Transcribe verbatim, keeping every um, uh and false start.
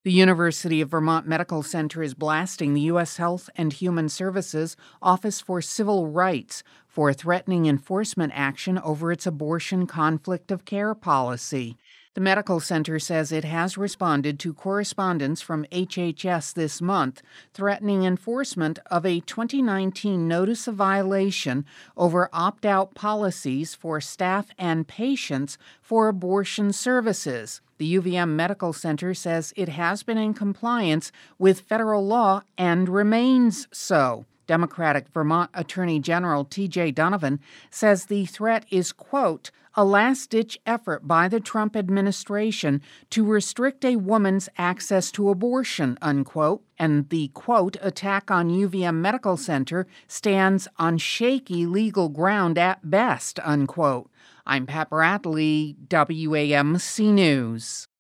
The University of Vermont Medical Center is blasting the U S Health and Human Services Office for Civil Rights for threatening enforcement action over its abortion conflict of care policy. The medical center says it has responded to correspondence from H H S this month threatening enforcement of a twenty nineteen notice of violation over opt-out policies for staff and patients for abortion services. The U V M Medical Center says it has been in compliance with federal law and remains so. Democratic Vermont Attorney General T J Donovan says the threat is, quote, a last-ditch effort by the Trump administration to restrict a woman's access to abortion, unquote, and the, quote, attack on U V M Medical Center stands on shaky legal ground at best, unquote. I'm Pat Bradley, W A M C News.